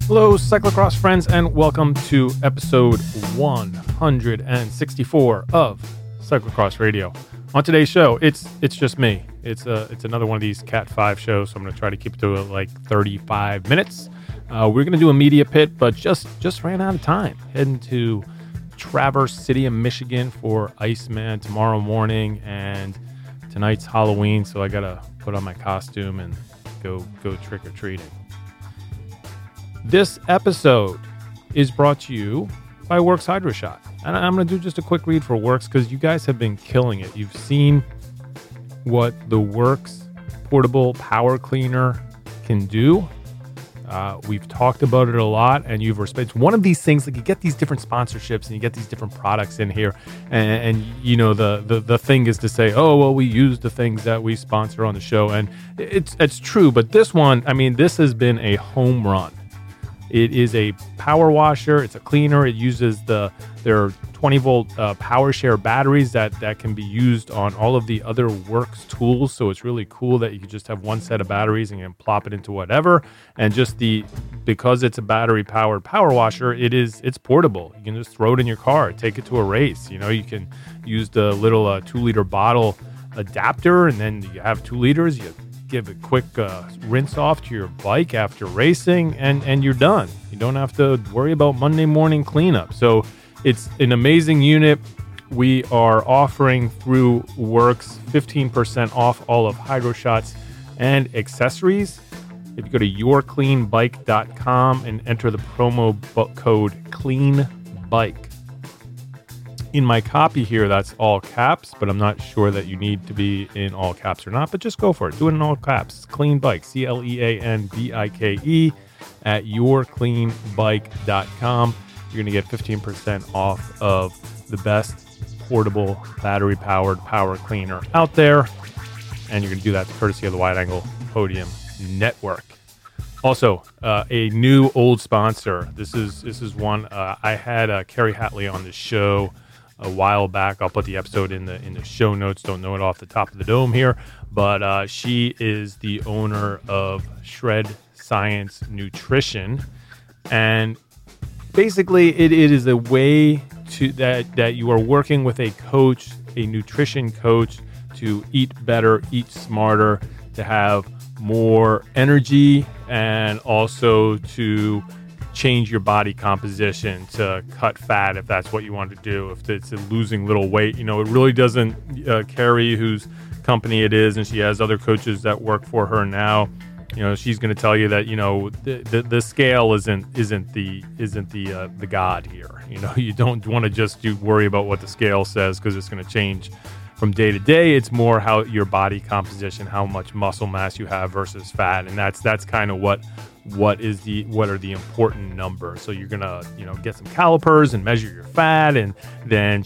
Hello, cyclocross friends, and welcome to episode 164 of Cyclocross Radio. On today's show, it's just me. It's another one of these Cat 5 shows, so I'm going to try to keep it to like 35 minutes. We're going to do a media pit, but just ran out of time. Heading to Traverse City in Michigan for Iceman tomorrow morning, and tonight's Halloween, so I got to put on my costume and go trick-or-treating. This episode is brought to you by Works Hydro Shot. And I'm going to do just a quick read for Works because you guys have been killing it. You've seen what the Works portable power cleaner can do. We've talked about it a lot, and you've respected. It's one of these things, like you get these different sponsorships and you get these different products in here, and you know the thing is to say, oh well, we use the things that we sponsor on the show, and it's true. But this one, I mean, this has been a home run. It is a power washer. It's a cleaner. It uses their 20-volt power share batteries that can be used on all of the other Works tools. So it's really cool that you can just have one set of batteries and you can plop it into whatever. And just because it's a battery-powered power washer, it's portable. You can just throw it in your car, take it to a race. You know, you can use the little 2-liter bottle adapter, and then you have 2 liters. You give a quick rinse off to your bike after racing, and you're done. You don't have to worry about Monday morning cleanup. So it's an amazing unit. We are offering through Works 15% off all of HydroShots and accessories. If you go to yourcleanbike.com and enter the promo code CLEANBIKE. In my copy here, that's all caps, but I'm not sure that you need to be in all caps or not, but just go for it. Do it in all caps. It's Clean Bike, CLEANBIKE at yourcleanbike.com. You're going to get 15% off of the best portable battery-powered power cleaner out there, and you're going to do that courtesy of the Wide Angle Podium Network. Also, a new old sponsor. This is one I had Carrie Hatley on the show a while back. I'll put the episode in the show notes. Don't know it off the top of the dome here, but she is the owner of Shred Science Nutrition, and basically it is a way to that you are working with a coach, a nutrition coach, to eat better, eat smarter, to have more energy, and also to change your body composition, to cut fat if that's what you want to do, if it's losing little weight. You know, it really doesn't, Carrie, whose company it is, and she has other coaches that work for her now, you know, she's going to tell you that, you know, the scale isn't the god here. You know, you don't want to just worry about what the scale says, because it's going to change from day to day. It's more how your body composition, how much muscle mass you have versus fat, and that's kind of what are the important numbers. So you're gonna, you know, get some calipers and measure your fat, and then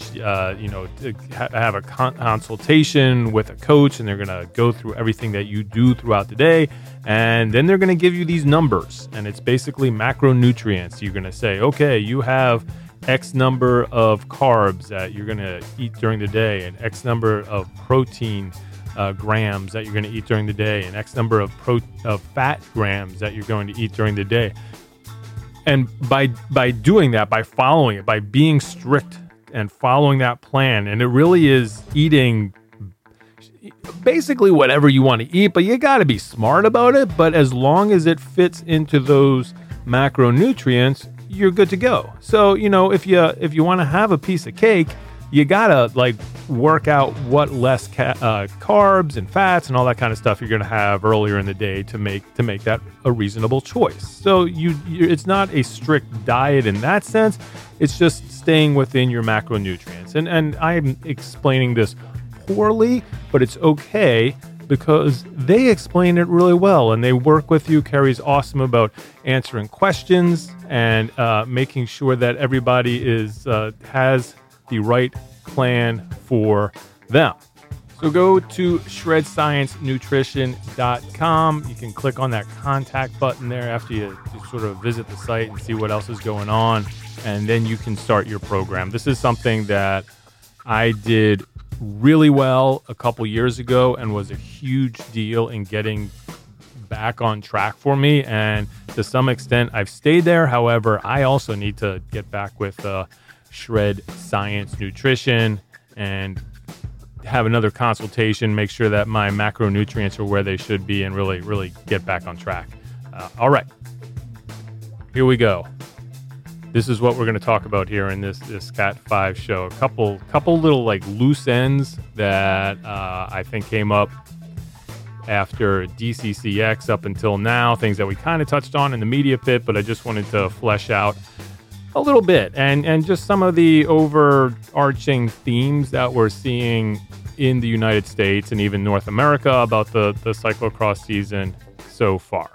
have a consultation with a coach, and they're gonna go through everything that you do throughout the day, and then they're gonna give you these numbers, and it's basically macronutrients. You're gonna say, okay, you have X number of carbs that you're going to eat during the day, and X number of protein grams that you're going to eat during the day, and X number of fat grams that you're going to eat during the day. And by doing that, by following it, by being strict and following that plan, and it really is eating basically whatever you want to eat, but you got to be smart about it. But as long as it fits into those macronutrients, you're good to go. So, you know, if you want to have a piece of cake, you gotta like work out what less carbs and fats and all that kind of stuff you're gonna have earlier in the day to make that a reasonable choice. So it's not a strict diet in that sense. It's just staying within your macronutrients. And I'm explaining this poorly, but it's okay, because they explain it really well and they work with you. Carrie's awesome about answering questions and making sure that everybody has the right plan for them. So go to shredsciencenutrition.com. You can click on that contact button there after you sort of visit the site and see what else is going on, and then you can start your program. This is something that I did really well a couple years ago and was a huge deal in getting back on track for me, and to some extent. I've stayed there. However, I also need to get back with Shred Science Nutrition and have another consultation, make sure that my macronutrients are where they should be, and really get back on track. All right, here we go. This is what we're going to talk about here in this Cat 5 show. A couple little like loose ends that I think came up after DCCX up until now, things that we kind of touched on in the media pit, but I just wanted to flesh out a little bit and just some of the overarching themes that we're seeing in the United States and even North America about the cyclocross season so far.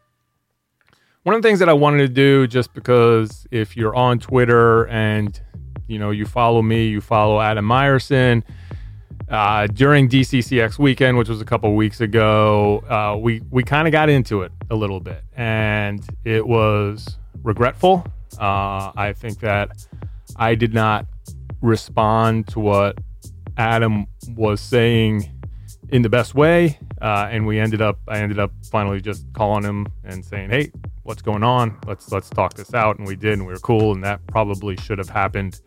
One of the things that I wanted to do, just because if you're on Twitter and you follow me, you follow Adam Meyerson, during DCCX weekend, which was a couple weeks ago, we kind of got into it a little bit, and it was regretful. I think that I did not respond to what Adam was saying in the best way, and I ended up finally just calling him and saying, "Hey, what's going on? Let's talk this out." And we did, and we were cool. And that probably should have happened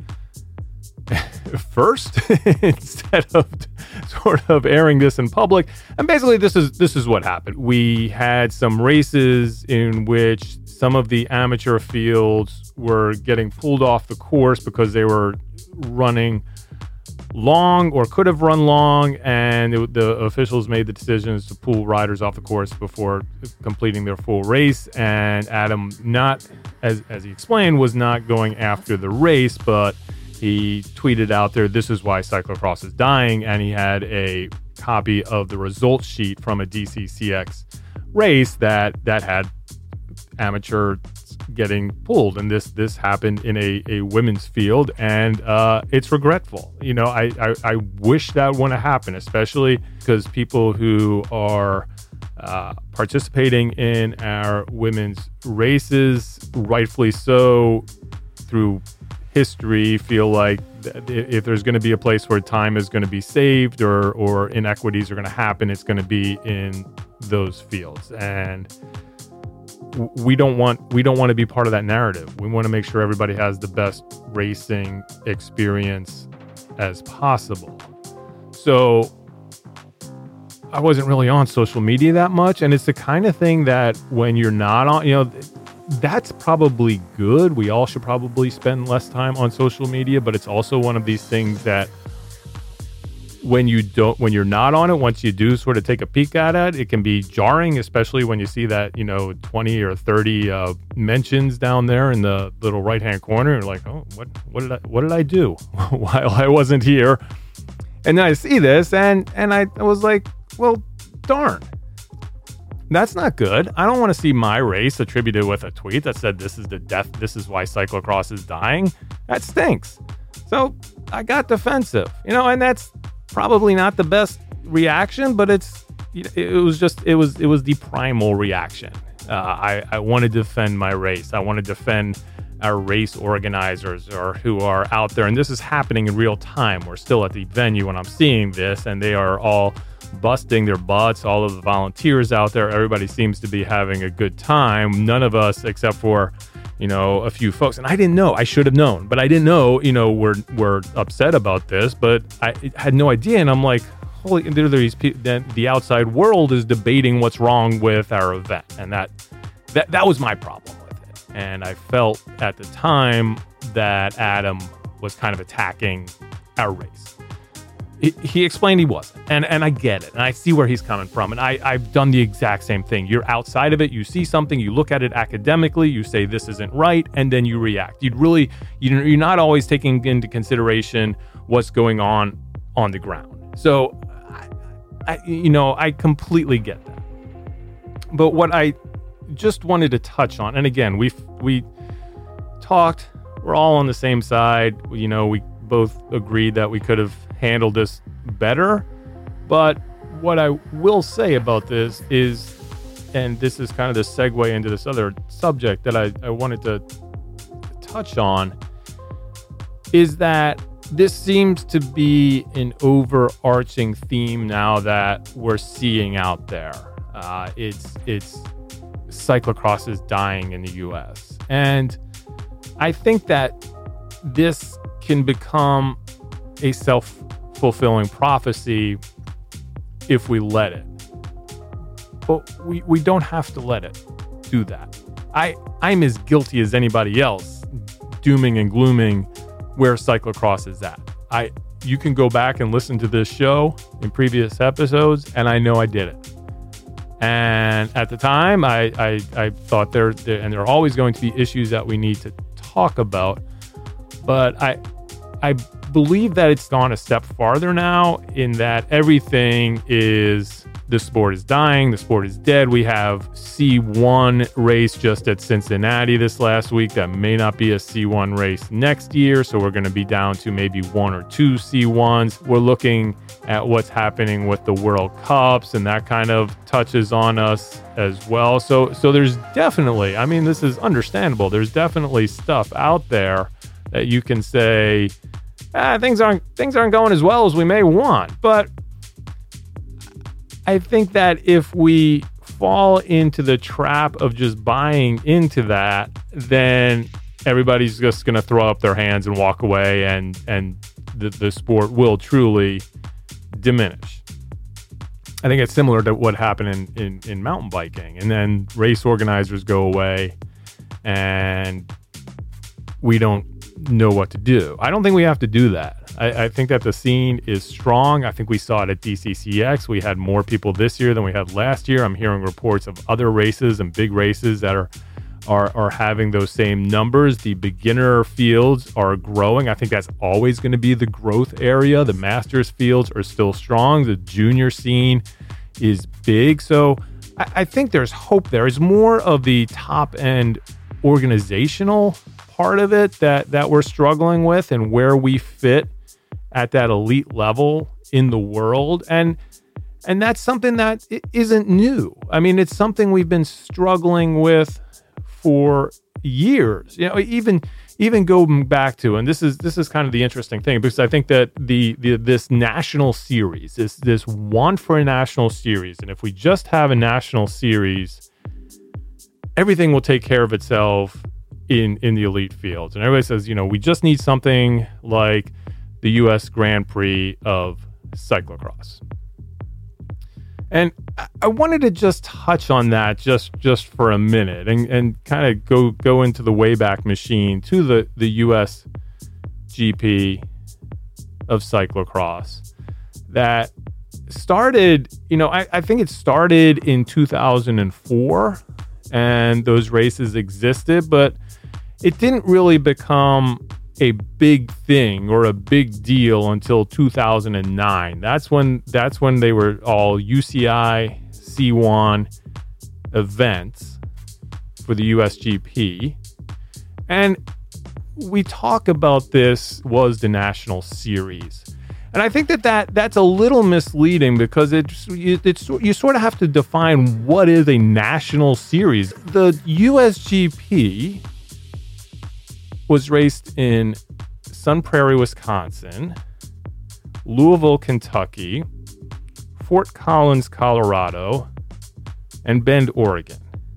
first instead of sort of airing this in public. And basically, this is what happened. We had some races in which some of the amateur fields were getting pulled off the course because they were running long or could have run long, and the officials made the decisions to pull riders off the course before completing their full race. And Adam, not as he explained, was not going after the race, but he tweeted out there, "This is why cyclocross is dying," and he had a copy of the results sheet from a DCCX race that had amateur getting pulled, and this happened in a women's field, and it's regretful. I wish that wouldn't have happened, especially because people who are participating in our women's races, rightfully so, through history, feel like if there's going to be a place where time is going to be saved or inequities are going to happen, it's going to be in those fields. And we don't want to be part of that narrative. We want to make sure everybody has the best racing experience as possible. So I wasn't really on social media that much, and it's the kind of thing that when you're not on, that's probably good. We all should probably spend less time on social media, but it's also one of these things that when you're not on it, once you do sort of take a peek at it, it can be jarring, especially when you see that 20 or 30 mentions down there in the little right hand corner. You're like, oh, what did I do while I wasn't here? And then I see this, and I was like, well, darn, that's not good. I don't want to see my race attributed with a tweet that said this is why cyclocross is dying. That stinks. So I got defensive, and that's probably not the best reaction, but it was the primal reaction. I want to defend my race. I want to defend our race organizers or who are out there. And this is happening in real time. We're still at the venue when I'm seeing this, and they are all busting their butts. All of the volunteers out there, everybody seems to be having a good time. None of us, except for a few folks, and I didn't know. I should have known, but I didn't know. We're upset about this, but I had no idea. And I'm like, holy! There are these people. Then the outside world is debating what's wrong with our event, and that was my problem with it. And I felt at the time that Adam was kind of attacking our race. He explained he wasn't, and I get it, and I see where he's coming from, and I've done the exact same thing. You're outside of it, you see something, you look at it academically, you say this isn't right, and then you react. You're not always taking into consideration what's going on the ground. So, I completely get that. But what I just wanted to touch on, and again, we talked, we're all on the same side. We both agreed that we could have handled this better. But what I will say about this is, and this is kind of the segue into this other subject that I wanted to touch on, is that this seems to be an overarching theme now that we're seeing out there. It's cyclocross is dying in the US. And I think that this can become a self-fulfilling prophecy if we let it. But we don't have to let it do that. I'm as guilty as anybody else dooming and glooming where cyclocross is at. You can go back and listen to this show in previous episodes, and I know I did it. And at the time, I thought there are always going to be issues that we need to talk about. But I believe that it's gone a step farther now in that everything is, the sport is dying, the sport is dead. We have C1 race just at Cincinnati this last week that may not be a C1 race next year, so we're going to be down to maybe 1 or 2 C1s. We're looking at what's happening with the World Cups, and that kind of touches on us as well. So there's definitely, I mean, this is understandable. There's definitely stuff out there that you can say, things aren't going as well as we may want. But I think that if we fall into the trap of just buying into that, then everybody's just going to throw up their hands and walk away, and the sport will truly diminish. I think it's similar to what happened in mountain biking, and then race organizers go away and we don't know what to do. I don't think we have to do that. I think that the scene is strong. I think we saw it at DCCX. We had more people this year than we had last year. I'm hearing reports of other races and big races that are having those same numbers. The beginner fields are growing. I think that's always going to be the growth area. The masters fields are still strong. The junior scene is big. So I think there's hope there. It's more of the top end organizational part of it that we're struggling with, and where we fit at that elite level in the world. And that's something that isn't new. I mean, it's something we've been struggling with for years. You know, even going back to, and this is kind of the interesting thing, because I think that this national series, this want for a national series, and if we just have a national series, everything will take care of itself in the elite fields. And everybody says, we just need something like the U.S. Grand Prix of cyclocross. And I wanted to just touch on that just for a minute and kind of go into the Wayback Machine to the U.S. GP of cyclocross that started, I think it started in 2004, and those races existed, but it didn't really become a big thing or a big deal until 2009. That's when they were all UCI C1 events for the USGP. And we talk about this was the national series. And I think that's a little misleading, because you sort of have to define what is a national series. The USGP was raced in Sun Prairie, Wisconsin, Louisville, Kentucky, Fort Collins, Colorado, and Bend, Oregon.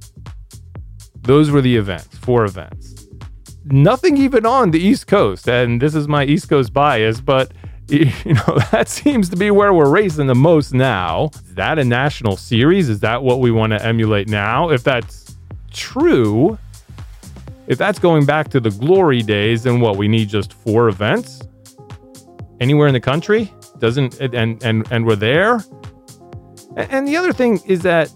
Those were the events, 4 events. Nothing even on the East Coast, and this is my East Coast bias, but that seems to be where we're racing the most now. Is that a national series? Is that what we want to emulate now? If that's true, if that's going back to the glory days, then what, we need just 4 events anywhere in the country? And we're there. And the other thing is that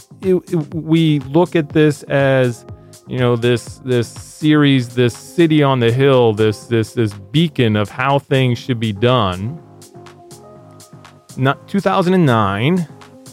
we look at this as, this series, this city on the hill, this beacon of how things should be done. Not 2009.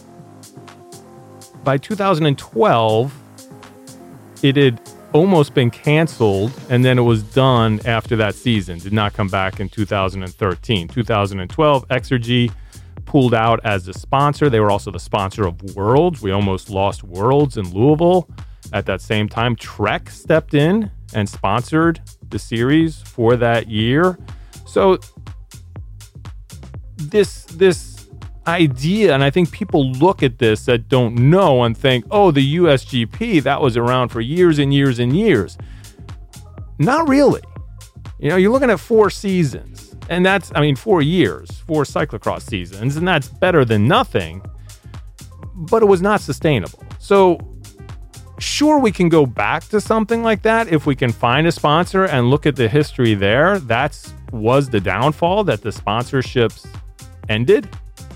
By 2012, it had almost been canceled, and then it was done after that season. Did not come back in 2013. 2012, Exergy pulled out as the sponsor. They were also the sponsor of Worlds. We almost lost Worlds in Louisville. At that same time, Trek stepped in and sponsored the series for that year. So this idea, and I think people look at this that don't know and think, oh, the USGP, that was around for years and years and years. Not really. You're looking at 4 seasons, and 4 years, 4 cyclocross seasons, and that's better than nothing, but it was not sustainable. So sure, we can go back to something like that if we can find a sponsor and look at the history there. Was the downfall that the sponsorships ended.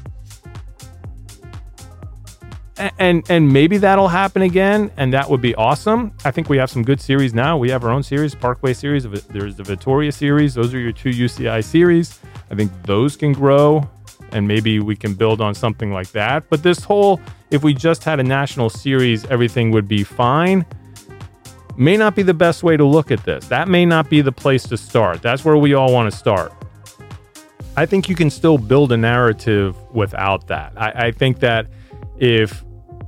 And maybe that'll happen again, and that would be awesome. I think we have some good series now. We have our own series, Parkway series. There's the Vittoria series. Those are your 2 UCI series. I think those can grow, and maybe we can build on something like that. But if we just had a national series, everything would be fine. May not be the best way to look at this. That may not be the place to start. That's where we all want to start. I think you can still build a narrative without that. I think that if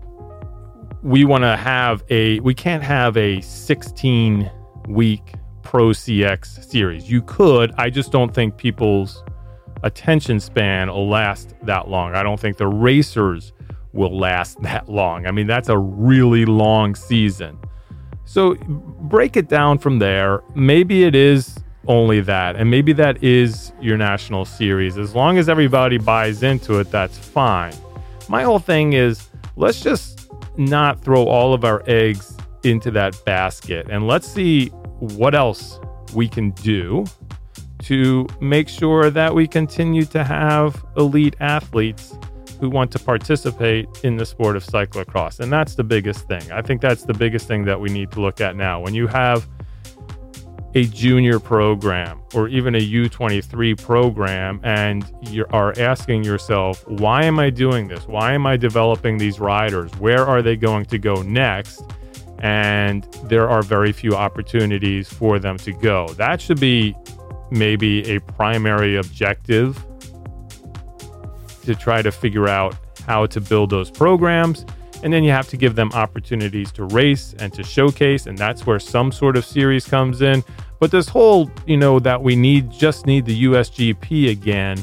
we want to we can't have a 16-week Pro CX series. You could. I just don't think people's attention span will last that long. I don't think the racers will last that long. That's a really long season. So break it down from there. Maybe it is only that, and maybe that is your national series. As long as everybody buys into it, that's fine. My whole thing is, let's just not throw all of our eggs into that basket, and let's see what else we can do to make sure that we continue to have elite athletes who want to participate in the sport of cyclocross. And that's the biggest thing. I think that's the biggest thing that we need to look at now. When you have a junior program or even a U23 program and you are asking yourself, why am I doing this? Why am I developing these riders? Where are they going to go next? And there are very few opportunities for them to go. That should be maybe a primary objective, to try to figure out how to build those programs. And then you have to give them opportunities to race and to showcase. And that's where some sort of series comes in. But this whole, that we just need the USGP again,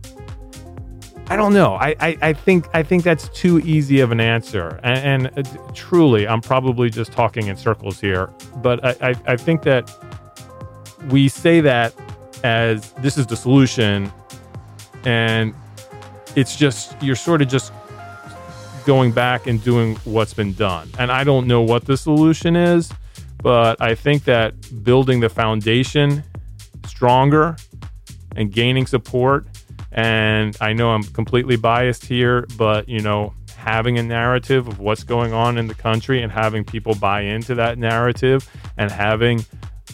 I don't know. I think that's too easy of an answer. And truly, I'm probably just talking in circles here. But I think that we say that as this is the solution, and it's just, you're sort of just going back and doing what's been done. And I don't know what the solution is, but I think that building the foundation stronger and gaining support, and I know I'm completely biased here, but having a narrative of what's going on in the country and having people buy into that narrative and having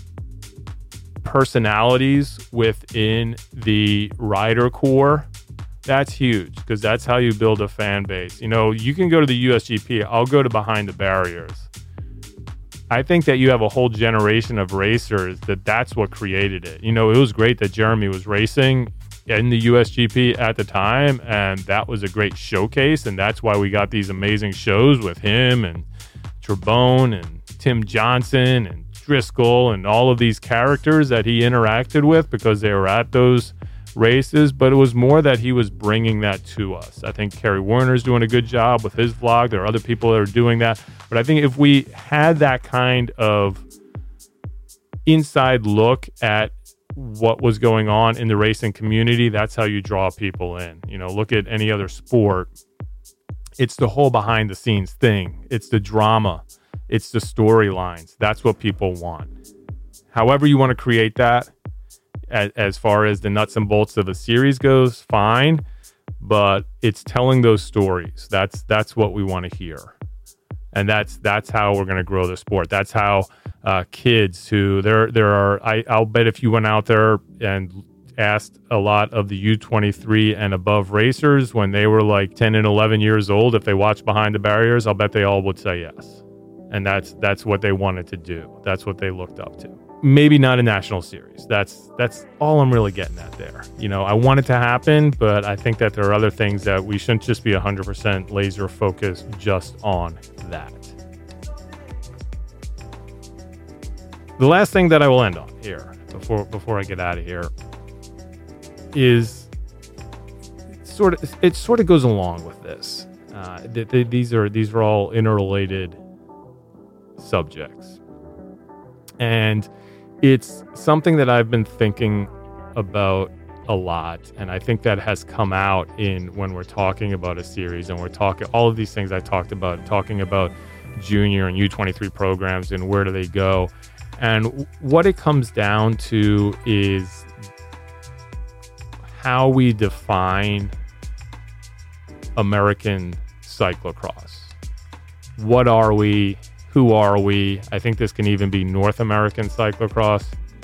personalities within the rider core, that's huge, because that's how you build a fan base. You can go to the USGP. I'll go to Behind the Barriers. I think that you have a whole generation of racers that's what created it. It was great that Jeremy was racing in the USGP at the time, and that was a great showcase, and that's why we got these amazing shows with him and Trebone and Tim Johnson and Driscoll and all of these characters that he interacted with because they were at those races. But it was more that he was bringing that to us. I think Kerry Werner's doing a good job with his vlog. There are other people that are doing that. But I think if we had that kind of inside look at what was going on in the racing community, that's how you draw people in. Look at any other sport. It's the whole behind the scenes thing. It's the drama. It's the storylines. That's what people want. However you want to create that, as far as the nuts and bolts of a series goes, fine. But it's telling those stories. That's what we want to hear. And that's how we're going to grow the sport. That's how kids who I'll bet if you went out there and asked a lot of the U23 and above racers when they were like 10 and 11 years old, if they watched Behind the Barriers, I'll bet they all would say yes. And that's what they wanted to do. That's what they looked up to. Maybe not a national series. That's all I'm really getting at there. I want it to happen, but I think that there are other things that we shouldn't just be 100% laser focused just on that. The last thing that I will end on here before I get out of here is sort of goes along with this. These are all interrelated subjects, and it's something that I've been thinking about a lot, and I think that has come out in when we're talking about a series, and we're talking all of these things I talked about, talking about junior and U23 programs and where do they go, and what it comes down to is how we define American cyclocross. What are we? Who are we? I think this can even be North American cyclocross.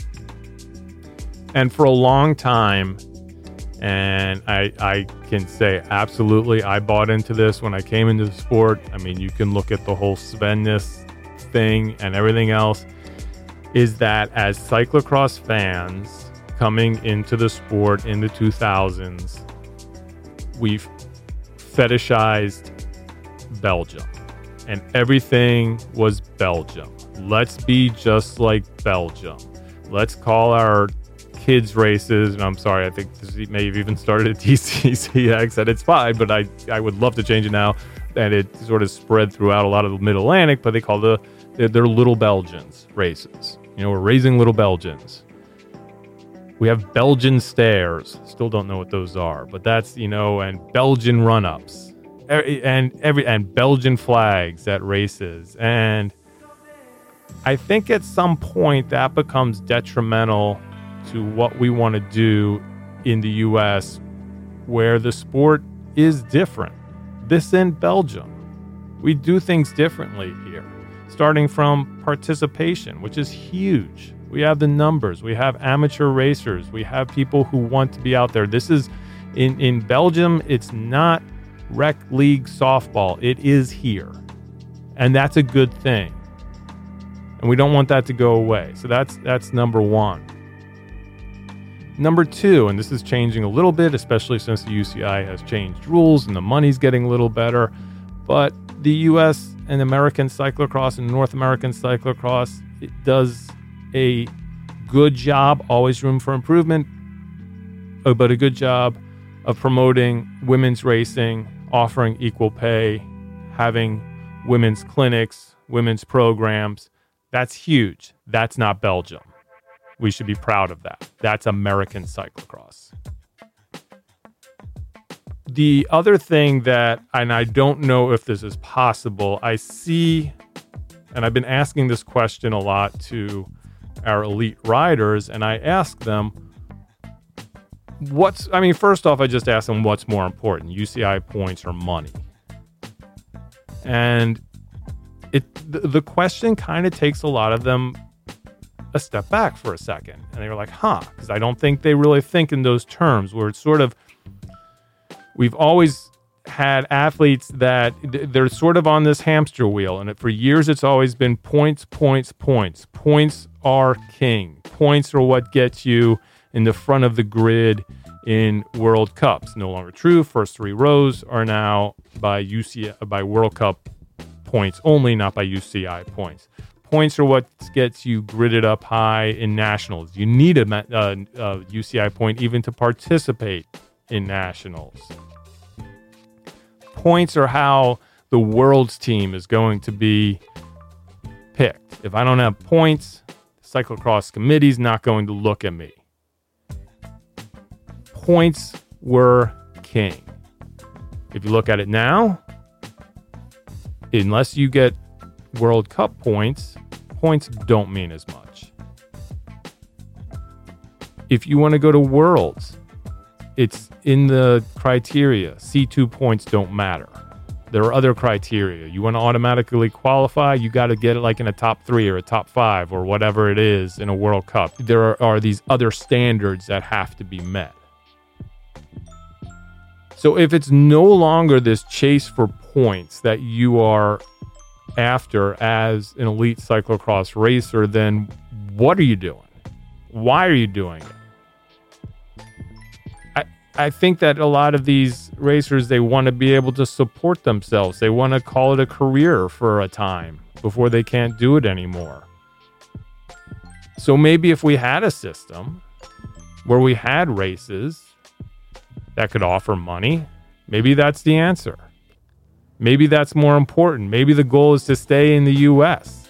And for a long time, and I can say absolutely, I bought into this when I came into the sport. I mean, you can look at the whole Sven-ness thing and everything else, is that as cyclocross fans coming into the sport in the 2000s, we've fetishized Belgium. And everything was Belgium. Let's be just like Belgium. Let's call our kids races, and I'm sorry, I think this may have even started at TCCX, and it's fine, but I would love to change it now. And it sort of spread throughout a lot of the Mid-Atlantic, but they call they're Little Belgians races. You know, we're raising Little Belgians. We have Belgian stairs. Still don't know what those are, but that's, you know, and Belgian run-ups. And Belgian flags at races. And I think at some point that becomes detrimental to what we want to do in the US, where the sport is different. This in Belgium. We do things differently here, starting from participation, which is huge. We have the numbers. We have amateur racers. We have people who want to be out there. This is in Belgium. It's not rec league softball. It is here, and that's a good thing, and we don't want that to go away. So that's number one. Number two, and this is changing a little bit, especially since the UCI has changed rules and the money's getting a little better, but the US and American cyclocross and North American cyclocross, it does a good job, always room for improvement, but a good job of promoting women's racing, offering equal pay, having women's clinics, women's programs. That's huge. That's not Belgium. We should be proud of that. That's American cyclocross. The other thing that, and I don't know if this is possible, I see, and I've been asking this question a lot to our elite riders, and I ask them, first off, I just ask them what's more important, UCI points or money? And the question kind of takes a lot of them a step back for a second. And they were like, because I don't think they really think in those terms, where it's sort of, we've always had athletes that they're sort of on this hamster wheel. And for years, it's always been points, points, points. Points are king. Points are what gets you in the front of the grid in World Cups. No longer true. First three rows are now by World Cup points only, not by UCI points. Points are what gets you gridded up high in nationals. You need a UCI point even to participate in nationals. Points are how the world's team is going to be picked. If I don't have points, the cyclocross committee's not going to look at me. Points were king. If you look at it now, unless you get World Cup points, points don't mean as much. If you want to go to Worlds, it's in the criteria. C2 points don't matter. There are other criteria. You want to automatically qualify, you got to get it like in a top 3 or a top 5 or whatever it is in a World Cup. There are these other standards that have to be met. So if it's no longer this chase for points that you are after as an elite cyclocross racer, then what are you doing? Why are you doing it? I think that a lot of these racers, they want to be able to support themselves. They want to call it a career for a time before they can't do it anymore. So maybe if we had a system where we had races that could offer money, maybe that's the answer. Maybe that's more important. Maybe the goal is to stay in the U.S.,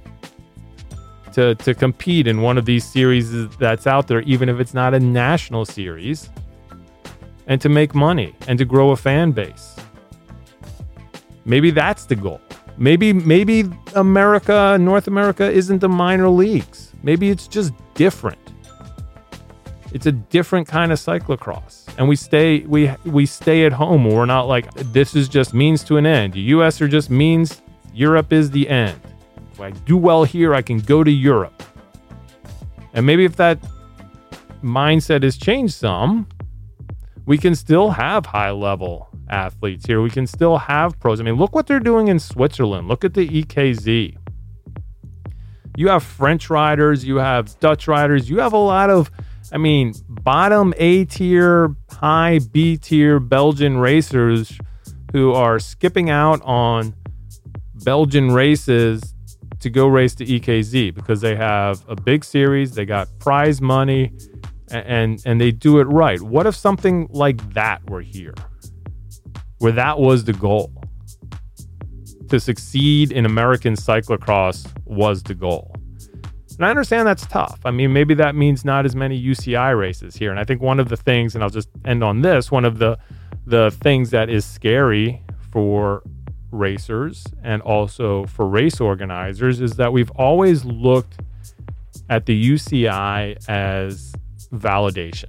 to compete in one of these series that's out there, even if it's not a national series, and to make money and to grow a fan base. Maybe that's the goal. Maybe North America isn't the minor leagues. Maybe it's just different. It's a different kind of cyclocross. And we stay at home. We're not like, this is just means to an end. The US are just means, Europe is the end. If I do well here, I can go to Europe. And maybe if that mindset has changed some, we can still have high-level athletes here. We can still have pros. I mean, look what they're doing in Switzerland. Look at the EKZ. You have French riders. You have Dutch riders. You have a lot of, bottom A tier, high B tier Belgian racers who are skipping out on Belgian races to go race the EKZ because they have a big series, they got prize money, and they do it right. What if something like that were here, where that was the goal? To succeed in American cyclocross was the goal. And I understand that's tough. Maybe that means not as many UCI races here. And I think one of the things, and I'll just end on this, one of the things that is scary for racers and also for race organizers is that we've always looked at the UCI as validation.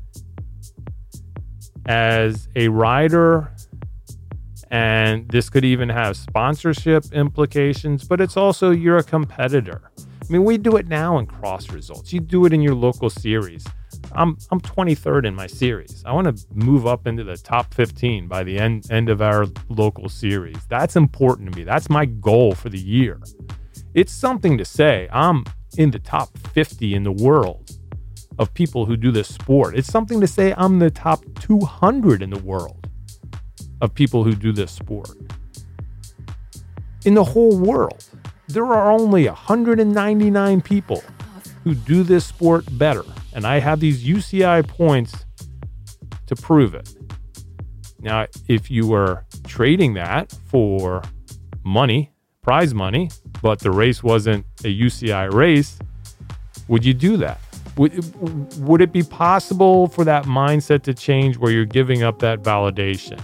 As a rider, and this could even have sponsorship implications, but it's also you're a competitor. We do it now in cross results. You do it in your local series. I'm 23rd in my series. I want to move up into the top 15 by the end of our local series. That's important to me. That's my goal for the year. It's something to say I'm in the top 50 in the world of people who do this sport. It's something to say I'm the top 200 in the world of people who do this sport. In the whole world, there are only 199 people who do this sport better. And I have these UCI points to prove it. Now, if you were trading that for money, prize money, but the race wasn't a UCI race, would you do that? Would it be possible for that mindset to change where you're giving up that validation?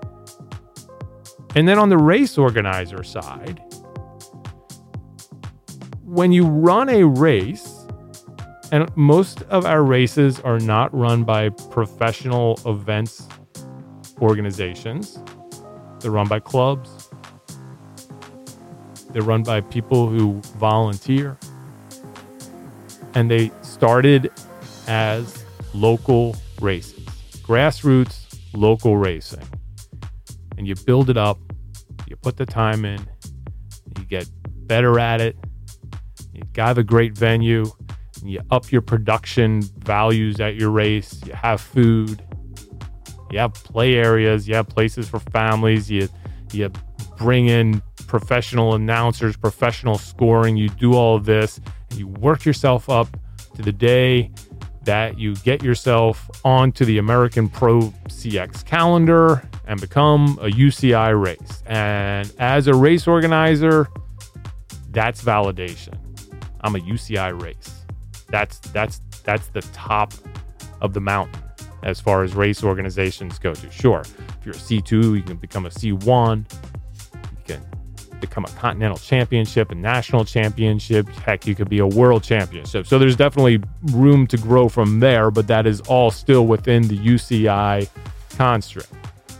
And then on the race organizer side, when you run a race, and most of our races are not run by professional events organizations. They're run by clubs. They're run by people who volunteer. And they started as local races, grassroots local racing. And you build it up, you put the time in, you get better at it, you have a great venue, you up your production values at your race, you have food, you have play areas, you have places for families, you bring in professional announcers, professional scoring, you do all of this, and you work yourself up to the day that you get yourself onto the American Pro CX calendar and become a UCI race. And as a race organizer, that's validation. I'm a UCI race. That's the top of the mountain as far as race organizations go to. Sure, if you're a C2, you can become a C1. You can become a continental championship, a national championship. Heck, you could be a world championship. So there's definitely room to grow from there, but that is all still within the UCI construct.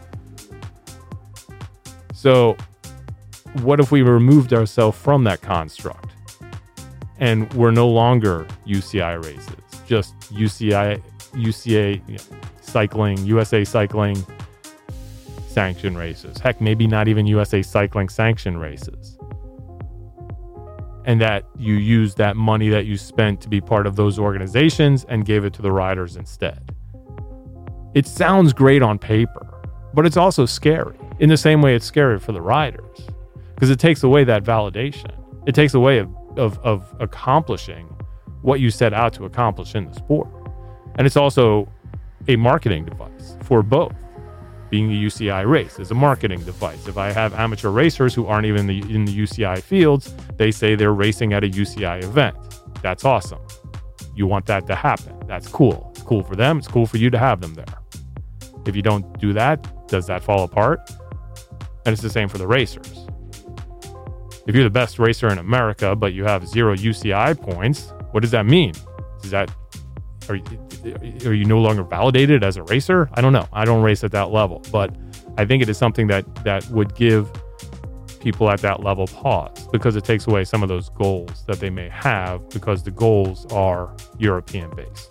So what if we removed ourselves from that construct? And we're no longer UCI races, just UCA cycling, USA cycling sanction races. Heck, maybe not even USA cycling sanction races. And that you use that money that you spent to be part of those organizations and gave it to the riders instead. It sounds great on paper, but it's also scary. In the same way it's scary for the riders, because it takes away that validation. It takes away of accomplishing what you set out to accomplish in the sport. And it's also a marketing device for both. Being a UCI race is a marketing device. If I have amateur racers who aren't even in the UCI fields, they say they're racing at a UCI event. That's awesome. You want that to happen. That's cool. It's cool for them. It's cool for you to have them there. If you don't do that, does that fall apart? And it's the same for the racers. If you're the best racer in America, but you have 0 UCI points, what does that mean? Are you no longer validated as a racer? I don't know. I don't race at that level, but I think it is something that would give people at that level pause, because it takes away some of those goals that they may have, because the goals are European based.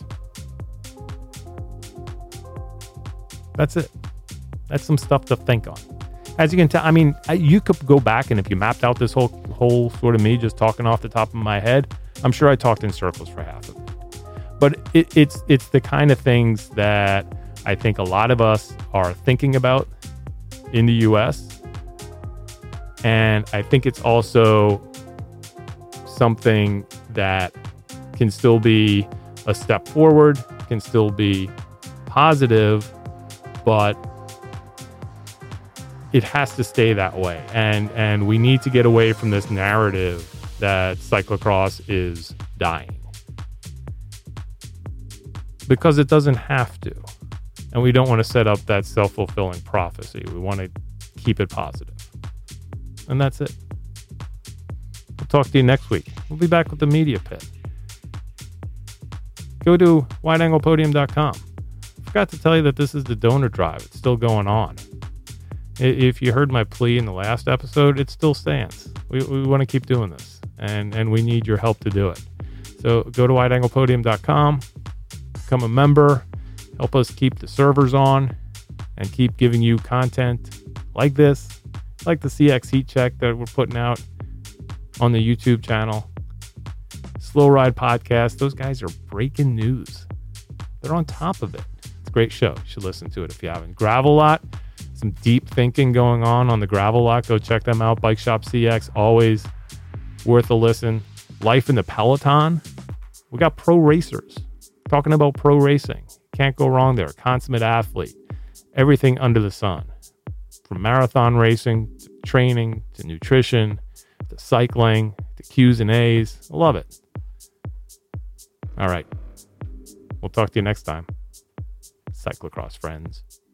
That's it. That's some stuff to think on. As you can tell, I mean, you could go back, and if you mapped out this whole sort of me just talking off the top of my head, I'm sure I talked in circles for half of it. But it's the kind of things that I think a lot of us are thinking about in the U.S. And I think it's also something that can still be a step forward, can still be positive, but it has to stay that way. And we need to get away from this narrative that cyclocross is dying. Because it doesn't have to. And we don't want to set up that self-fulfilling prophecy. We want to keep it positive. And that's it. We'll talk to you next week. We'll be back with the Media Pit. Go to wideanglepodium.com. I forgot to tell you that this is the donor drive. It's still going on. If you heard my plea in the last episode, it still stands. We want to keep doing this. And we need your help to do it. So go to wideanglepodium.com. Become a member, help us keep the servers on, and keep giving you content like this, like the CX Heat Check that we're putting out on the YouTube channel. Slow Ride Podcast, those guys are breaking news. They're on top of it. It's a great show. You should listen to it if you haven't. Gravel Lot, some deep thinking going on the Gravel Lot. Go check them out. Bike Shop CX, always worth a listen. Life in the Peloton. We got pro racers. Talking about pro racing. Can't go wrong there. Consummate athlete. Everything under the sun. From marathon racing, to training, to nutrition, to cycling, to Q's and A's. I love it. All right. We'll talk to you next time. Cyclocross friends.